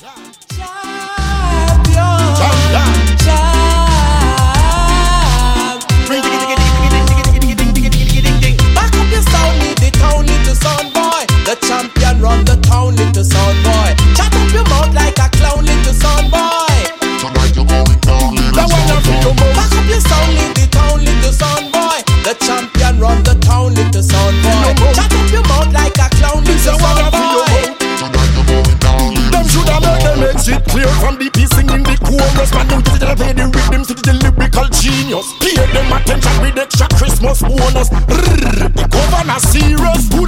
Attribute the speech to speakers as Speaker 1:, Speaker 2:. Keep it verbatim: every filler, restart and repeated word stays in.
Speaker 1: The champion run the town, little son boy. Shut up your mouth like a clown, little son boy.
Speaker 2: Tonight you're going down, little son boy.
Speaker 1: Back up your sound, little town, little son boy. The champion run the town, little son boy. Shut up your mouth like a clown, little son boy.
Speaker 2: Tonight you're going down, little
Speaker 3: them should have made them exit clear from the piece singing the chorus. Man, don't they play the rhythm to the lyrical genius. Pay them attention with extra Christmas bonus. Rrrr, the governor serious.